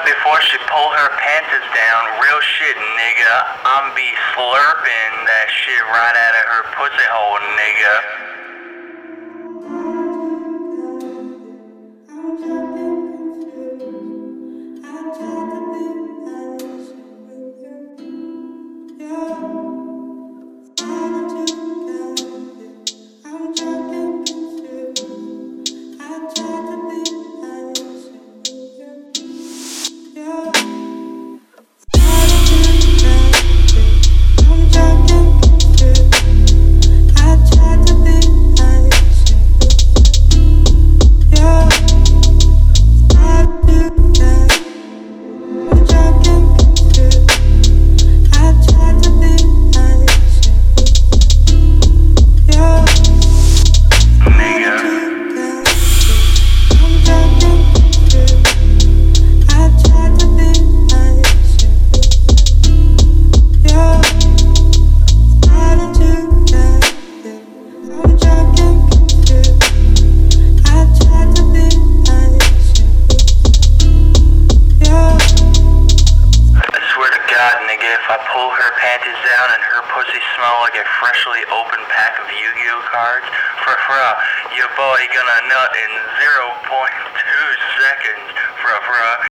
before she pull her pants down, real shit, nigga, I'm be slurping that shit right out of her pussy hole, nigga. If I pull her panties down and her pussy smell like a freshly opened pack of Yu-Gi-Oh cards, your boy gonna nut in 0.2 seconds,